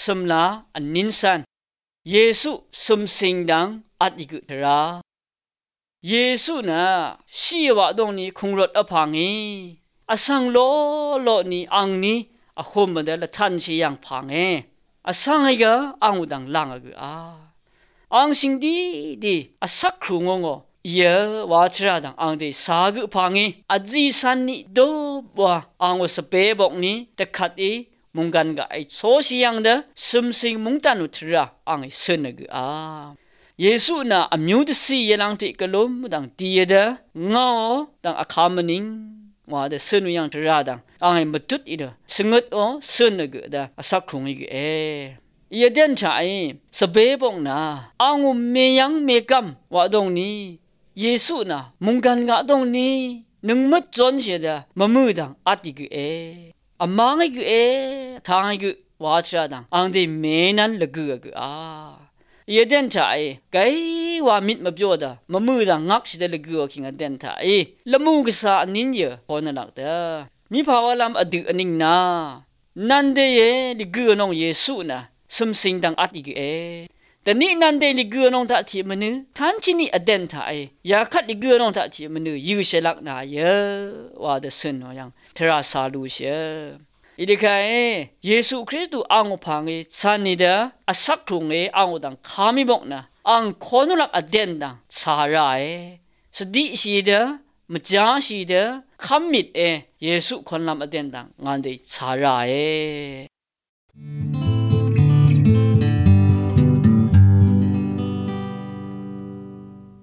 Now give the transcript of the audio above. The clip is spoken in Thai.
สมลาอันนินสันเยซูสมสิงดังอัดอีกตราเยซูน่ะชีวะตรงนี้คงรถอพังอีอสังโลนี้อังนี้อคมมันเดละทันชียังพังเออสังไงก็อังอุดังลังกอังสิงดีอสักครุงงเยว่าชราดังอังเดสากพังอีอจีสันนี่ดูบัวอังวสเปบอกนี้แต่ขัดอีมุงกันก็ไอโซชียังเดสมสิงมุงตันุทระอังไอเสนกเยซูน่ะอมิวตสียลังติกลมดังตีเดงาดังอคามนิงว่าเดเสนุยังทระดังอังไอมตุดอีเดสงดเสนกเดอสักครุงอีกยเดนชายสเปบอกนะอังุเมยังเมกัมว่าตรงนี้เยซูน่ะมุงกันกะตรงนี้นึงมัดจนเสียเดมะมือดังอัดอีกอมังอีกทางอีกว่าชราดังอังเดเมนันละกเยเดนชายไกว่ามิดมาบยอดมะมือดังงักสิเดละกคิงเดนทายละมูกษานินเยพอนักเดมีภาวะลำอดึกนิงนานันเดเยลิกน้องเยซูน่ะสมสิงดังอัดอีกแต่นี่นันเดลิกน้องทัดที่มันนึทันชินีอเดนทายอยากขัดลิกน้องทัดที่มันนึยืเชลักนาเยว่าเดสนยังเทราซาลูเชอีดิคายเยซูคริสต์อังพังสันนิดาอสักครุงอังดังขามิบอกนะอังคนลักอเดนดังชาราสดิชีดามจาชีดาคำมิดเยซูคนลำอเดนดังงานเดชารา